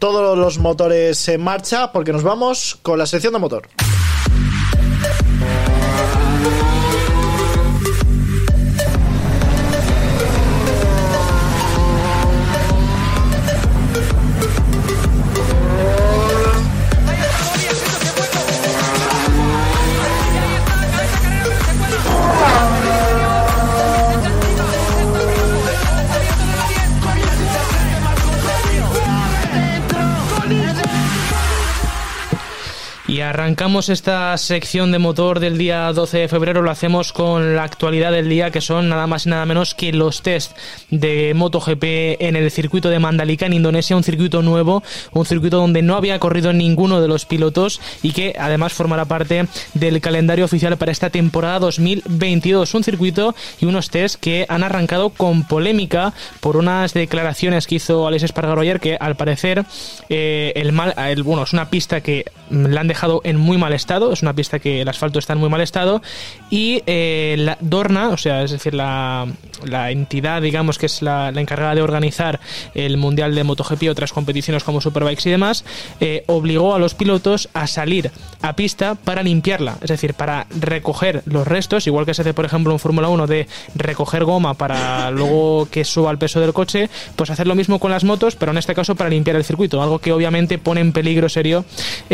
todos los motores en marcha, porque nos vamos con la sección de motor. Y arrancamos esta sección de motor del día 12 de febrero, lo hacemos con la actualidad del día, que son nada más y nada menos que los test de MotoGP en el circuito de Mandalika en Indonesia, un circuito nuevo, un circuito donde no había corrido ninguno de los pilotos y que además formará parte del calendario oficial para esta temporada 2022. Un circuito y unos test que han arrancado con polémica por unas declaraciones que hizo Aleix Espargaró ayer, que al parecer es una pista que la han dejado en muy mal estado, es una pista que el asfalto está en muy mal estado y la Dorna, o sea, es decir, la entidad, digamos, que es la encargada de organizar el Mundial de MotoGP y otras competiciones como Superbikes y demás, obligó a los pilotos a salir a pista para limpiarla, es decir, para recoger los restos, igual que se hace, por ejemplo, en Fórmula 1 de recoger goma para luego que suba el peso del coche, pues hacer lo mismo con las motos, pero en este caso para limpiar el circuito, algo que obviamente pone en peligro serio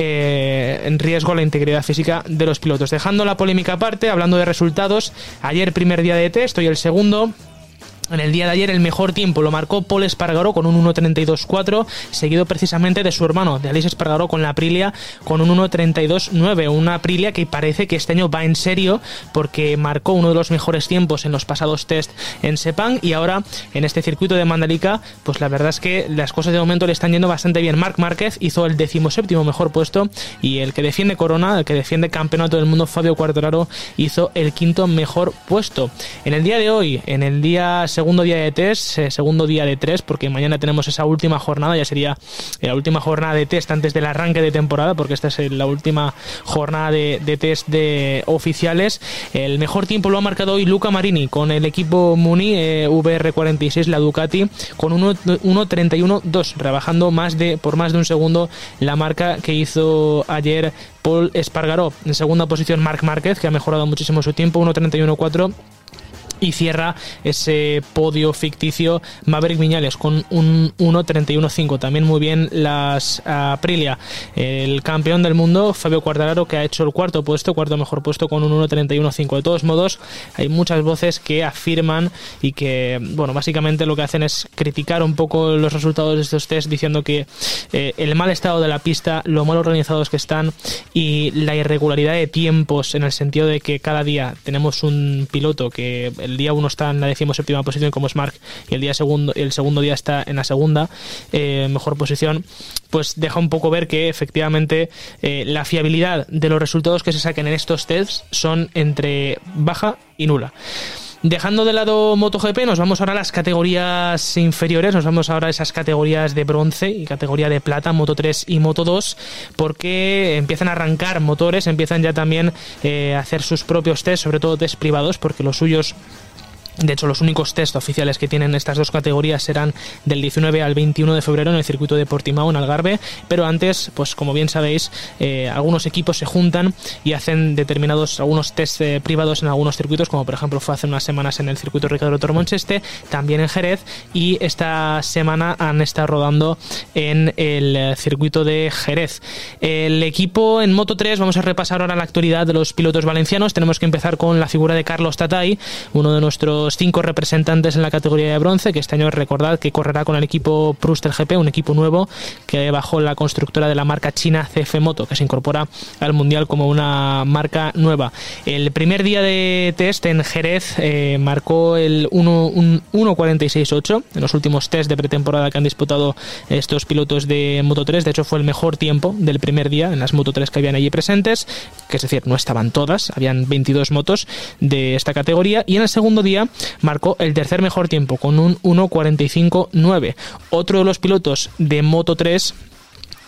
en riesgo la integridad física de los pilotos. Dejando la polémica aparte, hablando de resultados, ayer primer día de test, hoy el segundo. En el día de ayer el mejor tiempo lo marcó Pol Espargaró con un 1.32.4, seguido precisamente de su hermano, de Aleix Espargaró, con la Aprilia con un 1.32.9, una Aprilia que parece que este año va en serio porque marcó uno de los mejores tiempos en los pasados test en Sepang y ahora en este circuito de Mandalika, pues la verdad es que las cosas de momento le están yendo bastante bien. Marc Márquez hizo el 17º mejor puesto y el que defiende corona, el que defiende campeonato del mundo, Fabio Quartararo, hizo el 5º mejor puesto. En el día de hoy, en el día segundo día de test, segundo día de 3, porque mañana tenemos esa última jornada, ya sería la última jornada de test antes del arranque de temporada, porque esta es la última jornada de test de oficiales. El mejor tiempo lo ha marcado hoy Luca Marini con el equipo Muni VR46, la Ducati, con 1.31.2, rebajando por más de un segundo la marca que hizo ayer Pol Espargaró. En segunda posición Marc Márquez, que ha mejorado muchísimo su tiempo, 1.31.4. Y cierra ese podio ficticio Maverick Viñales con un 1.31.5. También muy bien las Aprilia. El campeón del mundo, Fabio Quartararo, que ha hecho el cuarto mejor puesto con un 1.31.5. De todos modos, hay muchas voces que afirman y que, bueno, básicamente lo que hacen es criticar un poco los resultados de estos test, diciendo que el mal estado de la pista, lo mal organizados que están y la irregularidad de tiempos, en el sentido de que cada día tenemos un piloto que el día 1 está en la 17ª posición como es Marc y el segundo día está en la segunda mejor posición, pues deja un poco ver que efectivamente la fiabilidad de los resultados que se saquen en estos tests son entre baja y nula. Dejando de lado MotoGP, nos vamos ahora a las categorías inferiores, nos vamos ahora a esas categorías de bronce y categoría de plata, Moto3 y Moto2, porque empiezan a arrancar motores, empiezan ya también a hacer sus propios tests, sobre todo tests privados, porque los suyos... De hecho, los únicos test oficiales que tienen estas dos categorías serán del 19 al 21 de febrero en el circuito de Portimao, en Algarve, pero antes, pues como bien sabéis, algunos equipos se juntan y hacen algunos test privados en algunos circuitos, como por ejemplo fue hace unas semanas en el circuito Ricardo Tormoncheste, también en Jerez, y esta semana han estado rodando en el circuito de Jerez. El equipo en Moto3, vamos a repasar ahora la actualidad de los pilotos valencianos. Tenemos que empezar con la figura de Carlos Tatay, uno de nuestros 5 representantes en la categoría de bronce, que este año recordad que correrá con el equipo Pruster GP, un equipo nuevo que bajo la constructora de la marca china CF Moto, que se incorpora al mundial como una marca nueva. El primer día de test en Jerez marcó el 1.46.8 en los últimos test de pretemporada que han disputado estos pilotos de Moto3. De hecho, fue el mejor tiempo del primer día en las Moto3 que habían allí presentes, que es decir, no estaban todas, habían 22 motos de esta categoría, y en el segundo día marcó el tercer mejor tiempo con un 1.45.9. Otro de los pilotos de Moto3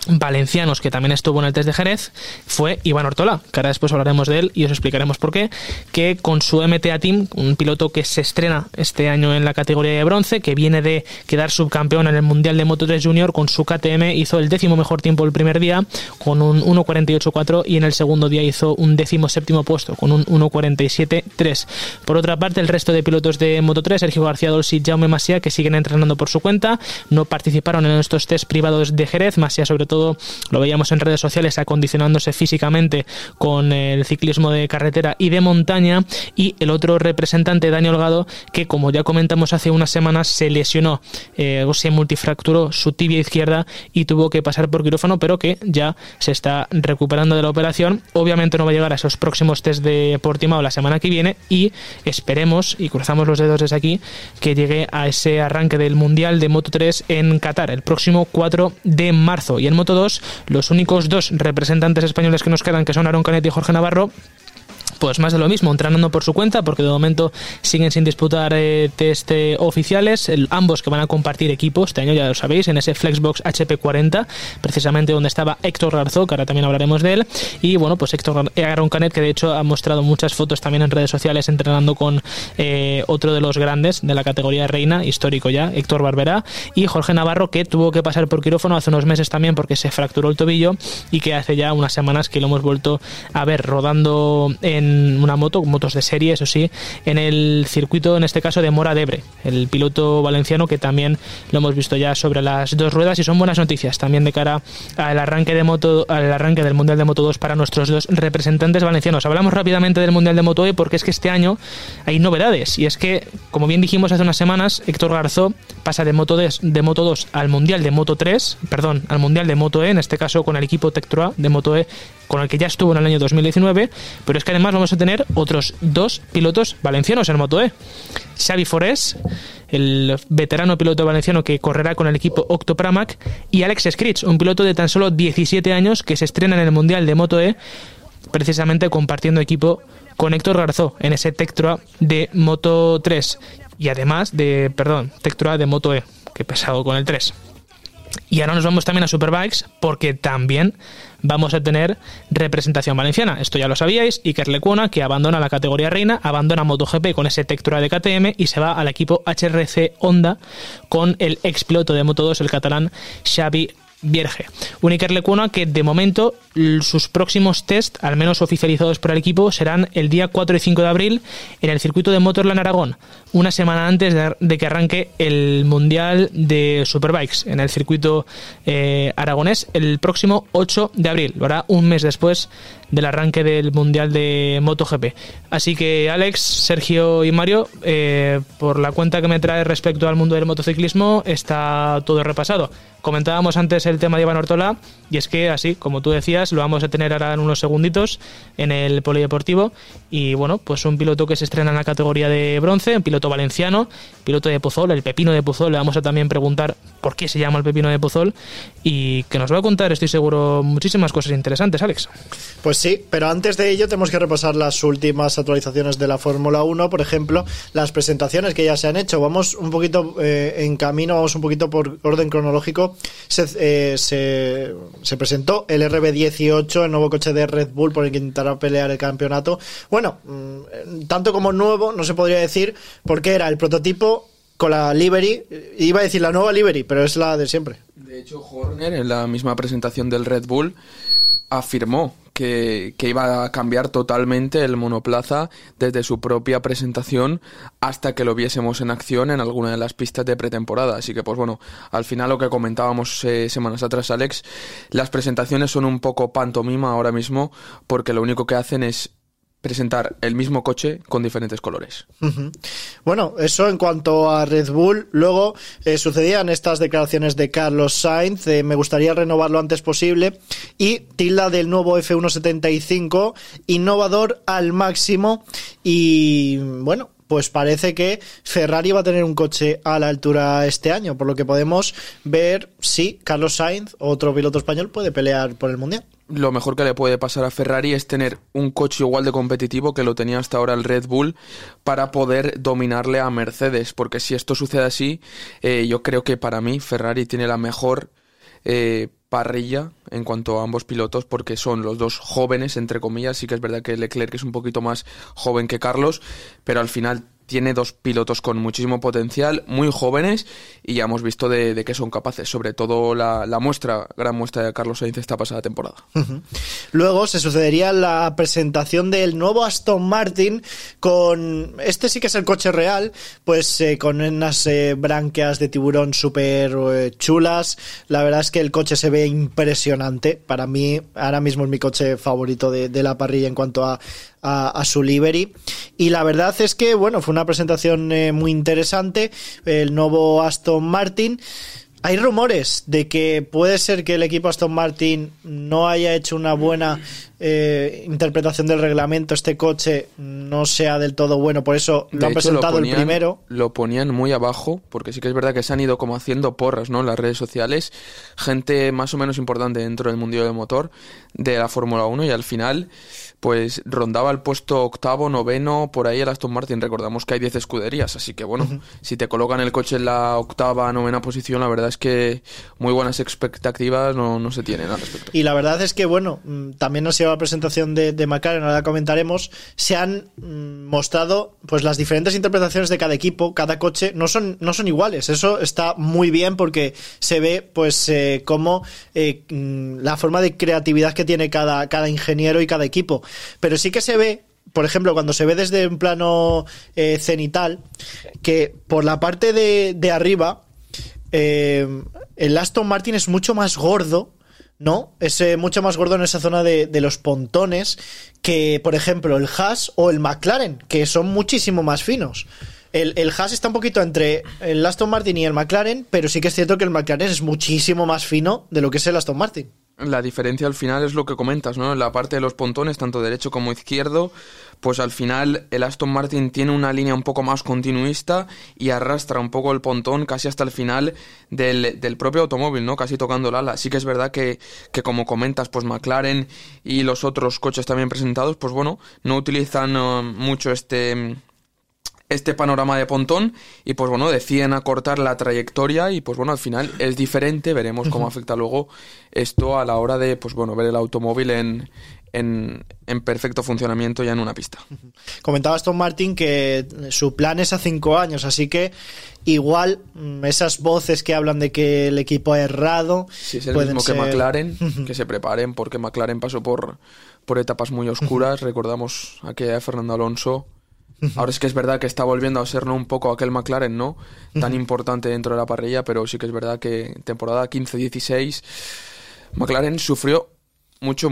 valencianos que también estuvo en el test de Jerez fue Iván Ortola, que ahora después hablaremos de él y os explicaremos por qué, que con su MTA Team, un piloto que se estrena este año en la categoría de bronce, que viene de quedar subcampeón en el Mundial de Moto3 Junior, con su KTM hizo el 10º mejor tiempo el primer día con un 1.48.4 y en el segundo día hizo un 17º puesto con un 1.47.3. Por otra parte, el resto de pilotos de Moto3, Sergio García Dolci y Jaume Masia, que siguen entrenando por su cuenta, no participaron en estos test privados de Jerez. Masia sobre todo lo veíamos en redes sociales acondicionándose físicamente con el ciclismo de carretera y de montaña, y el otro representante, Dani Holgado, que como ya comentamos hace unas semanas se lesionó o se multifracturó su tibia izquierda y tuvo que pasar por quirófano, pero que ya se está recuperando de la operación. Obviamente no va a llegar a esos próximos test de Portimao la semana que viene y esperemos y cruzamos los dedos desde aquí que llegue a ese arranque del Mundial de Moto3 en Qatar el próximo 4 de marzo. Y en Moto2, los únicos dos representantes españoles que nos quedan, que son Aaron Canet y Jorge Navarro, pues más de lo mismo, entrenando por su cuenta, porque de momento siguen sin disputar test oficiales, ambos que van a compartir equipo este año, ya lo sabéis, en ese Flexbox HP40, precisamente donde estaba Héctor Garzó, que ahora también hablaremos de él, y bueno, pues Aaron Canet, que de hecho ha mostrado muchas fotos también en redes sociales entrenando con otro de los grandes de la categoría reina, histórico ya, Héctor Barberá, y Jorge Navarro, que tuvo que pasar por quirófano hace unos meses también porque se fracturó el tobillo y que hace ya unas semanas que lo hemos vuelto a ver rodando en una motos de serie, eso sí, en el circuito, en este caso de Mora d'Ebre, el piloto valenciano, que también lo hemos visto ya sobre las dos ruedas, y son buenas noticias también de cara al arranque del Mundial de Moto 2 para nuestros dos representantes valencianos. Hablamos rápidamente del Mundial de Moto E porque es que este año hay novedades, y es que, como bien dijimos hace unas semanas, Héctor Garzó pasa de Moto 2 al Mundial de Moto 3, perdón, al Mundial de Moto E, en este caso con el equipo Tectroa de Moto E, con el que ya estuvo en el año 2019, pero es que además vamos a tener otros dos pilotos valencianos en Moto E. Xavi Forés, el veterano piloto valenciano que correrá con el equipo Octopramac, y Alex Scritch, un piloto de tan solo 17 años que se estrena en el Mundial de Moto E, precisamente compartiendo equipo con Héctor Garzó en ese Tectroa de Moto 3 y además Tectroa de Moto E, que pesado con el 3. Y ahora nos vamos también a Superbikes porque también vamos a tener representación valenciana. Esto ya lo sabíais. Iker Lecuona, que abandona la categoría reina, abandona MotoGP con ese Tectroa de KTM y se va al equipo HRC Honda con el ex piloto de Moto2, el catalán Xavi Vierge. Un Iker Lecuona que de momento sus próximos test, al menos oficializados por el equipo, serán el día 4 y 5 de abril en el circuito de Motorland Aragón, una semana antes de que arranque el Mundial de Superbikes en el circuito aragonés el próximo 8 de abril. Lo hará un mes después del arranque del Mundial de MotoGP. Así que Alex, Sergio y Mario, por la cuenta que me trae respecto al mundo del motociclismo, está todo repasado. Comentábamos antes el tema de Iván Ortola, y es que así, como tú decías, lo vamos a tener ahora en unos segunditos en el polideportivo. Y bueno, pues un piloto que se estrena en la categoría de bronce, un piloto valenciano, piloto de Puzol, el Pepino de Puzol. Le vamos a también preguntar por qué se llama el Pepino de Puzol y que nos va a contar, estoy seguro, muchísimas cosas interesantes, Alex. Pues sí, pero antes de ello tenemos que repasar las últimas actualizaciones de la Fórmula 1, por ejemplo, las presentaciones que ya se han hecho. Vamos un poquito en camino, vamos un poquito por orden cronológico. Se presentó el RB18, el nuevo coche de Red Bull por el que intentará pelear el campeonato. Bueno, tanto como nuevo no se podría decir, porque era el prototipo con la livery, iba a decir la nueva livery, pero es la de siempre. De hecho, Horner, en la misma presentación del Red Bull, afirmó que iba a cambiar totalmente el monoplaza desde su propia presentación hasta que lo viésemos en acción en alguna de las pistas de pretemporada. Así que, pues bueno, al final lo que comentábamos semanas atrás, Alex, las presentaciones son un poco pantomima ahora mismo, porque lo único que hacen es presentar el mismo coche con diferentes colores. Uh-huh. Bueno, eso en cuanto a Red Bull. Luego sucedían estas declaraciones de Carlos Sainz, me gustaría renovar lo antes posible, y tilda del nuevo F175, innovador al máximo. Y bueno, pues parece que Ferrari va a tener un coche a la altura este año, por lo que podemos ver si Carlos Sainz, otro piloto español, puede pelear por el Mundial. Lo mejor que le puede pasar a Ferrari es tener un coche igual de competitivo que lo tenía hasta ahora el Red Bull para poder dominarle a Mercedes, porque si esto sucede así, yo creo que para mí Ferrari tiene la mejor parrilla en cuanto a ambos pilotos, porque son los dos jóvenes, entre comillas. Sí que es verdad que Leclerc es un poquito más joven que Carlos, pero al final tiene dos pilotos con muchísimo potencial, muy jóvenes, y ya hemos visto de qué son capaces, sobre todo la gran muestra de Carlos Sainz esta pasada temporada. Luego se sucedería la presentación del nuevo Aston Martin con, este sí que es el coche real, pues con unas branquias de tiburón súper chulas. La verdad es que el coche se ve impresionante. Para mí ahora mismo es mi coche favorito de la parrilla en cuanto a su livery, y la verdad es que bueno, fue una presentación muy interesante, el nuevo Aston Martin. Hay rumores de que puede ser que el equipo Aston Martin no haya hecho una buena interpretación del reglamento, este coche no sea del todo bueno, por eso lo han presentado el primero. Lo ponían muy abajo, porque sí que es verdad que se han ido como haciendo porras, ¿no?, en las redes sociales, gente más o menos importante dentro del mundillo del motor de la Fórmula 1, y al final pues rondaba el puesto 8º, 9º, por ahí el Aston Martin. Recordamos que hay 10 escuderías, así que bueno, si te colocan el coche en la 8ª, 9ª posición, la verdad es que muy buenas expectativas no se tienen al respecto. Y la verdad es que bueno, también nos lleva la presentación de McLaren, ahora comentaremos, se han mostrado pues las diferentes interpretaciones de cada equipo, cada coche no son iguales, eso está muy bien porque se ve pues cómo la forma de creatividad que tiene cada ingeniero y cada equipo. Pero sí que se ve, por ejemplo, cuando se ve desde un plano cenital, que por la parte de arriba el Aston Martin es mucho más gordo, ¿no? Es mucho más gordo en esa zona de los pontones que, por ejemplo, el Haas o el McLaren, que son muchísimo más finos. El Haas está un poquito entre el Aston Martin y el McLaren, pero sí que es cierto que el McLaren es muchísimo más fino de lo que es el Aston Martin. La diferencia al final es lo que comentas, ¿no? En la parte de los pontones, tanto derecho como izquierdo, pues al final el Aston Martin tiene una línea un poco más continuista y arrastra un poco el pontón casi hasta el final del propio automóvil, ¿no? Casi tocando el ala. Sí que es verdad que como comentas, pues McLaren y los otros coches también presentados, pues bueno, no utilizan mucho este panorama de pontón, y pues bueno, deciden acortar la trayectoria, y pues bueno, al final es diferente. Veremos cómo afecta luego esto a la hora de pues bueno, ver el automóvil en perfecto funcionamiento ya en una pista. Comentaba Aston Martin que su plan es a 5 años, así que igual esas voces que hablan de que el equipo ha errado, si es el mismo que McLaren, que se preparen, porque McLaren pasó por etapas muy oscuras. Recordamos aquella de Fernando Alonso. Ahora es que es verdad que está volviendo a ser, ¿no?, un poco aquel McLaren, ¿no?, tan importante dentro de la parrilla, pero sí que es verdad que temporada 15-16 McLaren sufrió mucho.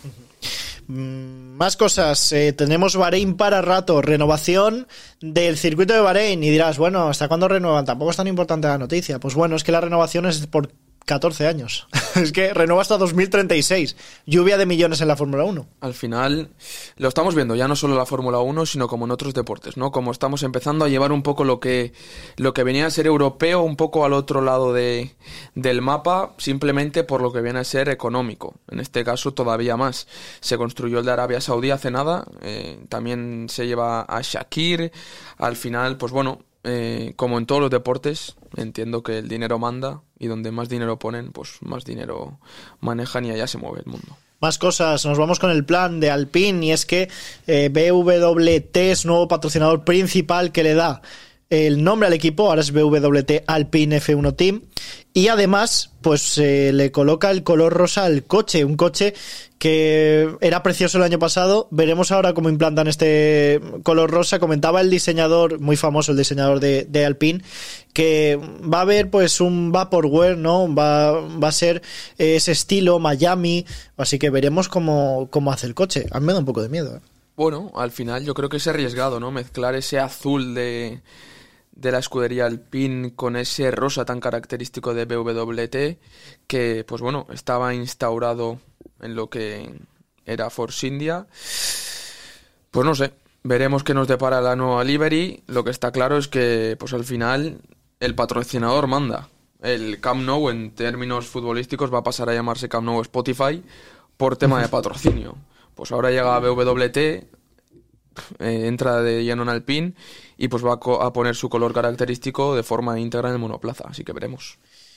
Más cosas, tenemos Bahrein para rato, renovación del circuito de Bahrein, y dirás, bueno, ¿hasta cuándo renuevan? Tampoco es tan importante la noticia. Pues bueno, es que la renovación es por 14 años. Es que renueva hasta 2036. Lluvia de millones en la Fórmula 1. Al final lo estamos viendo ya no solo en la Fórmula 1, sino como en otros deportes, ¿no? Como estamos empezando a llevar un poco lo que venía a ser europeo un poco al otro lado del mapa, simplemente por lo que viene a ser económico. En este caso todavía más. Se construyó el de Arabia Saudí hace nada, también se lleva a Shakir. Al final, pues bueno, como en todos los deportes, entiendo que el dinero manda, y donde más dinero ponen, pues más dinero manejan, y allá se mueve el mundo. Más cosas, nos vamos con el plan de Alpine, y es que BWT es nuevo patrocinador principal que le da el nombre al equipo, ahora es BWT Alpine F1 Team, y además pues le coloca el color rosa al coche, un coche que era precioso el año pasado. Veremos ahora cómo implantan este color rosa. Comentaba el diseñador, muy famoso el diseñador de Alpine, que va a haber pues un vaporware, ¿no? Va a ser ese estilo Miami, así que veremos cómo hace el coche. A mí me da un poco de miedo, ¿eh? Bueno, al final yo creo que es arriesgado, ¿no?, mezclar ese azul de la escudería Alpine con ese rosa tan característico de BWT, que pues bueno, estaba instaurado en lo que era Force India. Pues no sé, veremos qué nos depara la nueva livery. Lo que está claro es que pues al final el patrocinador manda. El Camp Nou, en términos futbolísticos, va a pasar a llamarse Camp Nou Spotify por tema de patrocinio. Pues ahora llega BWT, entra de lleno en Alpine, y pues va a poner su color característico de forma íntegra en el monoplaza, así que veremos.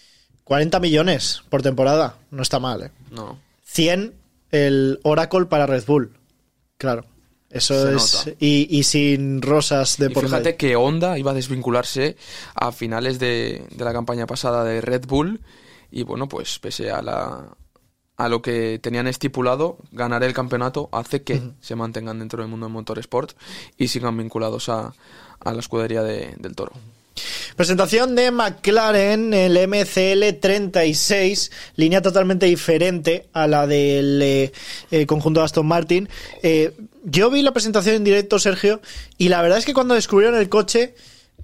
40 millones por temporada, no está mal, ¿eh? No. 100 el Oracle para Red Bull. Claro, eso Se es. nota. Y sin rosas de Y por fíjate medio. que Honda iba a desvincularse a finales de la campaña pasada de Red Bull y bueno, pues pese a lo que tenían estipulado, ganar el campeonato hace que se mantengan dentro del mundo del motorsport y sigan vinculados a la escudería del Toro. Presentación de McLaren, el MCL 36, línea totalmente diferente a la del conjunto de Aston Martin. Yo vi la presentación en directo, Sergio, y la verdad es que cuando descubrieron el coche,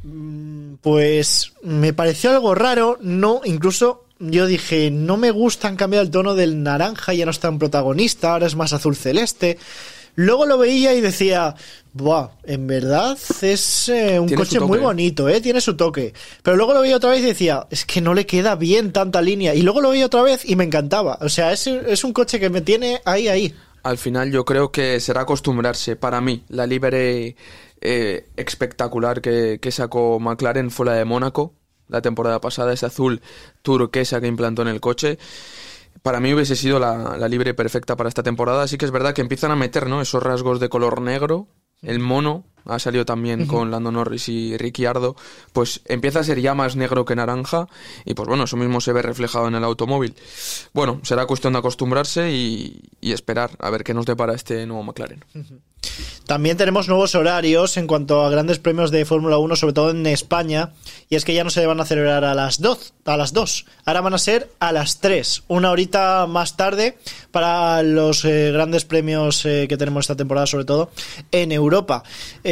pues me pareció algo raro. No, incluso yo dije, no me gusta, han cambiado el tono del naranja, ya no es tan protagonista, ahora es más azul celeste. Luego lo veía y decía, buah, en verdad es un Tiene coche su toque. muy bonito, tiene su toque. Pero luego lo veía otra vez y decía, es que no le queda bien tanta línea. Y luego lo veía otra vez y me encantaba. O sea, es un coche que me tiene ahí. Al final yo creo que será acostumbrarse. Para mí, la libre espectacular que sacó McLaren fue la de Mónaco la temporada pasada, ese azul turquesa que implantó en el coche. Para mí hubiese sido la libre perfecta para esta temporada. Así que es verdad que empiezan a meter, ¿no?, esos rasgos de color negro. El mono ha salido también con Lando Norris y Ricciardo. Pues empieza a ser ya más negro que naranja. Y pues bueno, eso mismo se ve reflejado en el automóvil. Bueno, será cuestión de acostumbrarse y esperar a ver qué nos depara este nuevo McLaren. También tenemos nuevos horarios en cuanto a grandes premios de Fórmula 1, sobre todo en España, y es que ya no se van a celebrar a las 2, ahora van a ser a las 3, una horita más tarde para los grandes premios que tenemos esta temporada, sobre todo en Europa.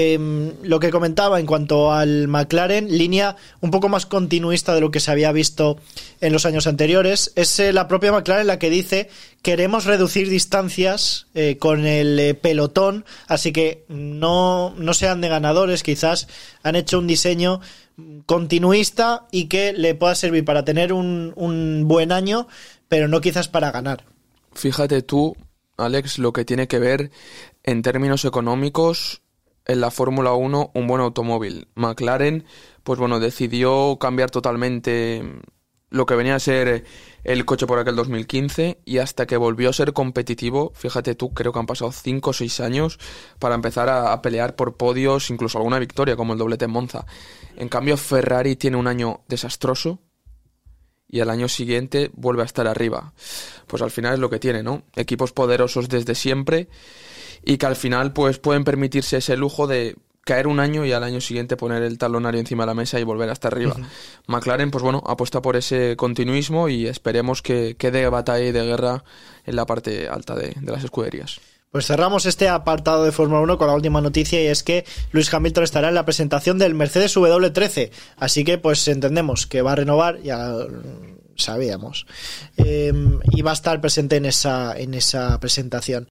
Lo que comentaba en cuanto al McLaren, línea un poco más continuista de lo que se había visto en los años anteriores. Es la propia McLaren la que dice: queremos reducir distancias con el pelotón, así que no sean de ganadores. Quizás han hecho un diseño continuista y que le pueda servir para tener un buen año, pero no quizás para ganar. Fíjate tú, Alex, lo que tiene que ver en términos económicos en la Fórmula 1 un buen automóvil. McLaren, pues bueno, decidió cambiar totalmente lo que venía a ser el coche por aquel 2015, y hasta que volvió a ser competitivo, fíjate tú, creo que han pasado 5 o 6 años para empezar a pelear por podios, incluso alguna victoria como el doblete en Monza. En cambio, Ferrari tiene un año desastroso y al año siguiente vuelve a estar arriba. Pues al final es lo que tiene, ¿no? Equipos poderosos desde siempre y que al final pues pueden permitirse ese lujo de caer un año y al año siguiente poner el talonario encima de la mesa y volver hasta arriba. McLaren, pues bueno, apuesta por ese continuismo y esperemos que dé batalla y de guerra en la parte alta de las escuderías. Pues cerramos este apartado de Fórmula 1 con la última noticia, y es que Lewis Hamilton estará en la presentación del Mercedes W13, así que pues entendemos que va a renovar, ya sabíamos, y va a estar presente en esa presentación.